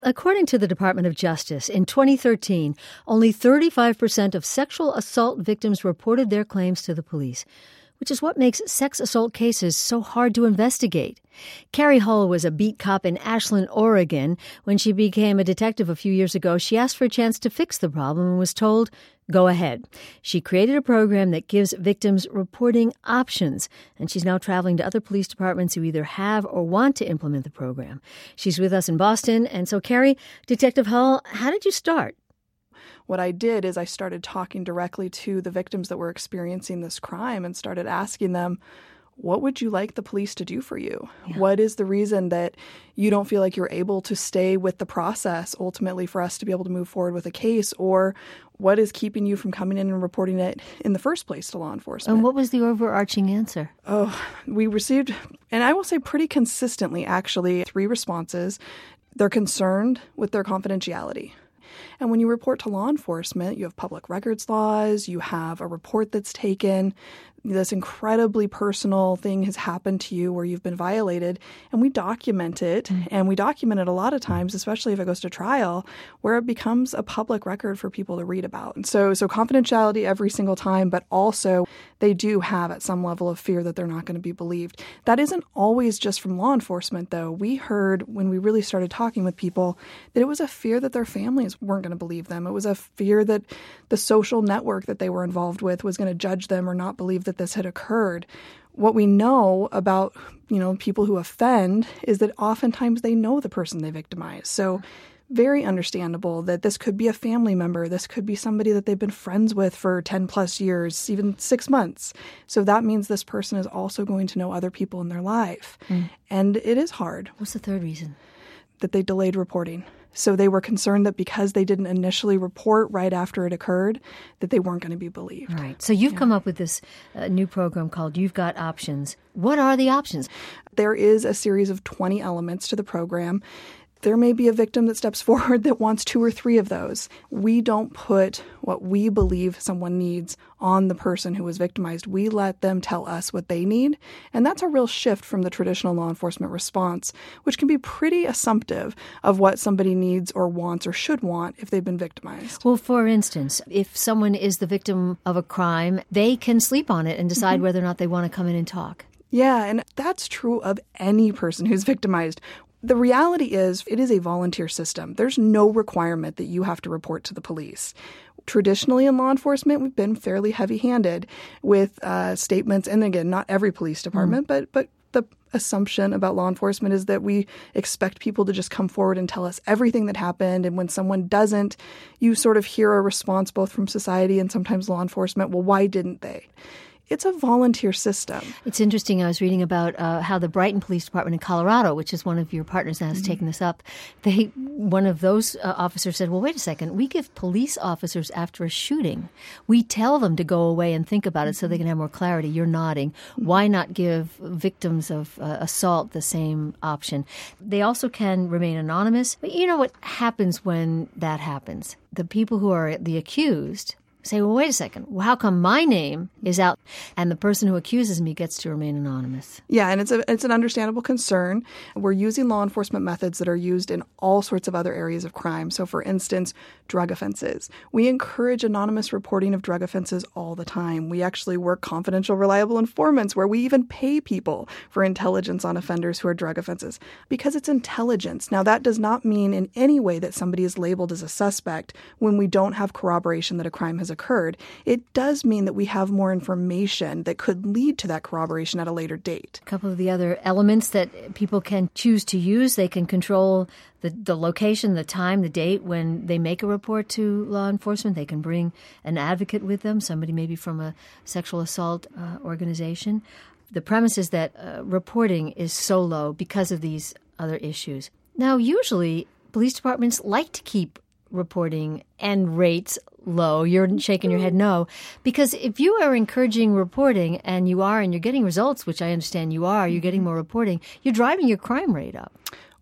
According to the Department of Justice, in 2013, only 35% of sexual assault victims reported their claims to the police, which is what makes sex assault cases so hard to investigate. Carrie Hull was a beat cop in Ashland, Oregon. When she became a detective a few years ago, she asked for a chance to fix the problem and was told, go ahead. She created a program that gives victims reporting options, and she's now traveling to other police departments who either have or want to implement the program. She's with us in Boston. And so, Carrie, Detective Hull, how did you start? What I did is I started talking directly to the victims that were experiencing this crime and started asking them, what would you like the police to do for you? Yeah. What is the reason that you don't feel like you're able to stay with the process ultimately for us to be able to move forward with a case? Or what is keeping you from coming in and reporting it in the first place to law enforcement? And what was the overarching answer? We received, and I will say pretty consistently actually, 3 responses. They're concerned with their confidentiality. And when you report to law enforcement, you have public records laws, you have a report that's taken, this incredibly personal thing has happened to you where you've been violated, and we document it, and we document it a lot of times, especially if it goes to trial, where it becomes a public record for people to read about. And so confidentiality every single time, but also they do have at some level of fear that they're not going to be believed. That isn't always just from law enforcement, though. We heard when we really started talking with people that it was a fear that their families weren't going to believe them. It was a fear that the social network that they were involved with was going to judge them or not believe that this had occurred. What we know about, people who offend is that oftentimes they know the person they victimize. So very understandable that this could be a family member. This could be somebody that they've been friends with for 10 plus years, even 6 months. So that means this person is also going to know other people in their life. And it is hard. What's the third reason? That they delayed reporting. So they were concerned that because they didn't initially report right after it occurred, that they weren't going to be believed. Right. So you've come up with this new program called You've Got Options. What are the options? There is a series of 20 elements to the program. There may be a victim that steps forward that wants 2 or 3 of those. We don't put what we believe someone needs on the person who was victimized. We let them tell us what they need. And that's a real shift from the traditional law enforcement response, which can be pretty assumptive of what somebody needs or wants or should want if they've been victimized. Well, for instance, if someone is the victim of a crime, they can sleep on it and decide whether or not they want to come in and talk. Yeah, and that's true of any person who's victimized. The reality is it is a volunteer system. There's no requirement that you have to report to the police. Traditionally in law enforcement, we've been fairly heavy-handed with statements. And again, not every police department, but the assumption about law enforcement is that we expect people to just come forward and tell us everything that happened. And when someone doesn't, you sort of hear a response both from society and sometimes law enforcement. Well, why didn't they? It's a volunteer system. It's interesting. I was reading about how the Brighton Police Department in Colorado, which is one of your partners now, has taken this up. One of those officers said, well, wait a second. We give police officers after a shooting. We tell them to go away and think about it so they can have more clarity. You're nodding. Why not give victims of assault the same option? They also can remain anonymous. But you know what happens when that happens? The people who are the accused say, well, wait a second. Well, how come my name is out and the person who accuses me gets to remain anonymous? Yeah, and it's an understandable concern. We're using law enforcement methods that are used in all sorts of other areas of crime. So, for instance, drug offenses. We encourage anonymous reporting of drug offenses all the time. We actually work confidential, reliable informants where we even pay people for intelligence on offenders who are drug offenses because it's intelligence. Now, that does not mean in any way that somebody is labeled as a suspect when we don't have corroboration that a crime has occurred. It does mean that we have more information that could lead to that corroboration at a later date. A couple of the other elements that people can choose to use, they can control the location, the time, the date when they make a report to law enforcement. They can bring an advocate with them, somebody maybe from a sexual assault organization. The premise is that reporting is so low because of these other issues. Now, usually police departments like to keep reporting and rates low. You're shaking your head no. Because if you are encouraging reporting and you're getting results, which I understand you are, you're getting more reporting, you're driving your crime rate up.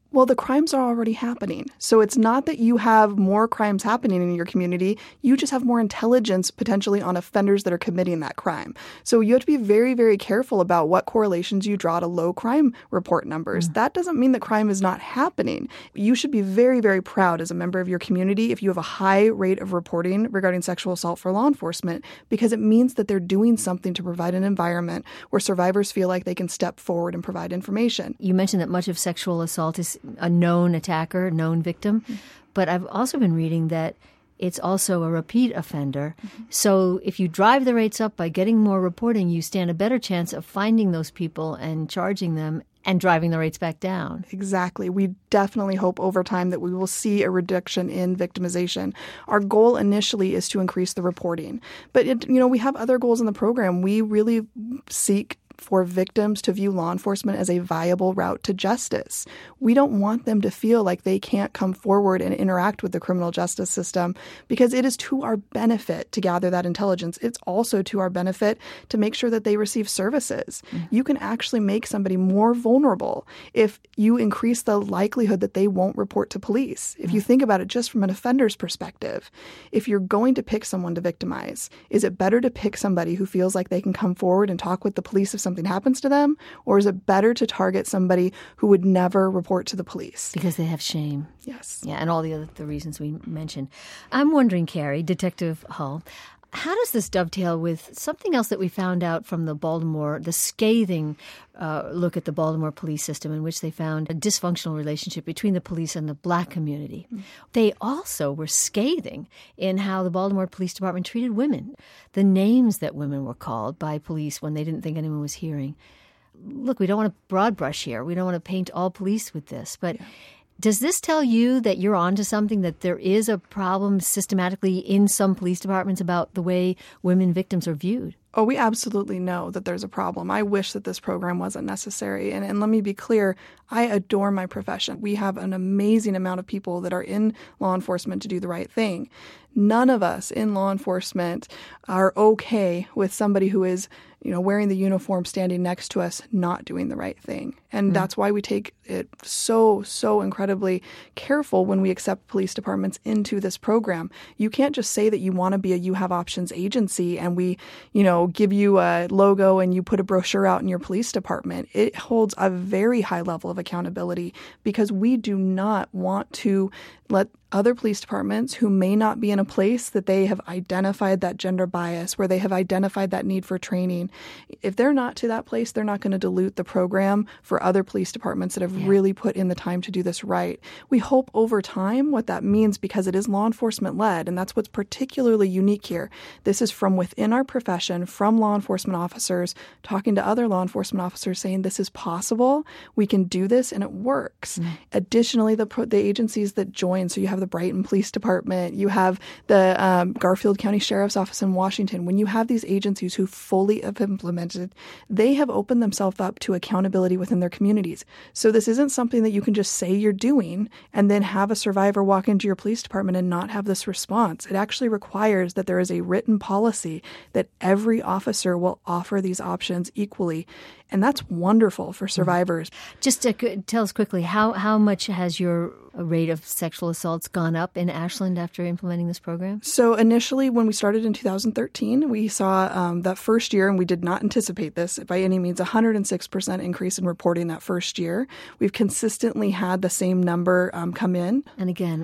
Well, the crimes are already happening. So it's not that you have more crimes happening in your community. You just have more intelligence potentially on offenders that are committing that crime. So you have to be very, very careful about what correlations you draw to low crime report numbers. That doesn't mean that crime is not happening. You should be very, very proud as a member of your community if you have a high rate of reporting regarding sexual assault for law enforcement, because it means that they're doing something to provide an environment where survivors feel like they can step forward and provide information. You mentioned that much of sexual assault is a known attacker, known victim. But I've also been reading that it's also a repeat offender. So if you drive the rates up by getting more reporting, you stand a better chance of finding those people and charging them and driving the rates back down. Exactly. We definitely hope over time that we will see a reduction in victimization. Our goal initially is to increase the reporting. But, we have other goals in the program. We really seek for victims to view law enforcement as a viable route to justice. We don't want them to feel like they can't come forward and interact with the criminal justice system, because it is to our benefit to gather that intelligence. It's also to our benefit to make sure that they receive services. You can actually make somebody more vulnerable if you increase the likelihood that they won't report to police. If you think about it just from an offender's perspective, if you're going to pick someone to victimize, is it better to pick somebody who feels like they can come forward and talk with the police if something happens to them? Or is it better to target somebody who would never report to the police? Because they have shame. Yes. Yeah, and all the reasons we mentioned. I'm wondering, Carrie, Detective Hull, how does this dovetail with something else that we found out from the scathing look at the Baltimore police system, in which they found a dysfunctional relationship between the police and the Black community? They also were scathing in how the Baltimore Police Department treated women, the names that women were called by police when they didn't think anyone was hearing. Look, we don't want to broad brush here. We don't want to paint all police with this, but does this tell you that you're onto something, that there is a problem systematically in some police departments about the way women victims are viewed? Oh, we absolutely know that there's a problem. I wish that this program wasn't necessary. And let me be clear, I adore my profession. We have an amazing amount of people that are in law enforcement to do the right thing. None of us in law enforcement are okay with somebody who is, wearing the uniform, standing next to us, not doing the right thing. And that's why we take it so, so incredibly careful when we accept police departments into this program. You can't just say that you want to be a You Have Options agency and we, give you a logo and you put a brochure out in your police department. It holds a very high level of accountability, because we do not want to let other police departments who may not be in a place that they have identified that gender bias, where they have identified that need for training. If they're not to that place, they're not going to dilute the program for other police departments that have really put in the time to do this right. We hope over time what that means, because it is law enforcement led, and that's what's particularly unique here. This is from within our profession, from law enforcement officers talking to other law enforcement officers saying this is possible, we can do this, and it works. Additionally, the agencies that join, so you have the Brighton Police Department, you have the Garfield County Sheriff's Office in Washington. When you have these agencies who fully have implemented, they have opened themselves up to accountability within their communities. So this isn't something that you can just say you're doing and then have a survivor walk into your police department and not have this response. It actually requires that there is a written policy that every officer will offer these options equally. And that's wonderful for survivors. Just tell us quickly, how much has your rate of sexual assaults gone up in Ashland after implementing this program? So initially, when we started in 2013, we saw that first year, and we did not anticipate this by any means, 106% increase in reporting that first year. We've consistently had the same number come in. And again,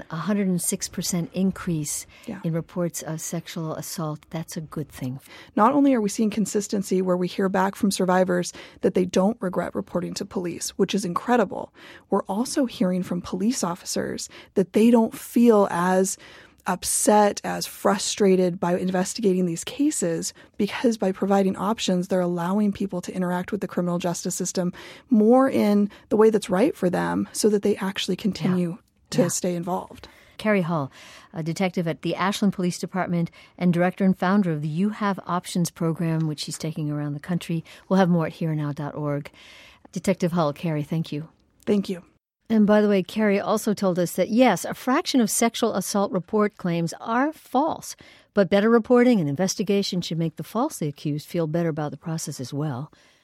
106% increase in reports of sexual assault. That's a good thing. Not only are we seeing consistency where we hear back from survivors that they don't regret reporting to police, which is incredible, we're also hearing from police officers that they don't feel as upset, as frustrated by investigating these cases, because by providing options, they're allowing people to interact with the criminal justice system more in the way that's right for them, so that they actually continue to stay involved. Carrie Hull, a detective at the Ashland Police Department and director and founder of the You Have Options program, which she's taking around the country. We'll have more at herenow.org. Detective Hull, Carrie, thank you. Thank you. And by the way, Carrie also told us that, yes, a fraction of sexual assault report claims are false, but better reporting and investigation should make the falsely accused feel better about the process as well.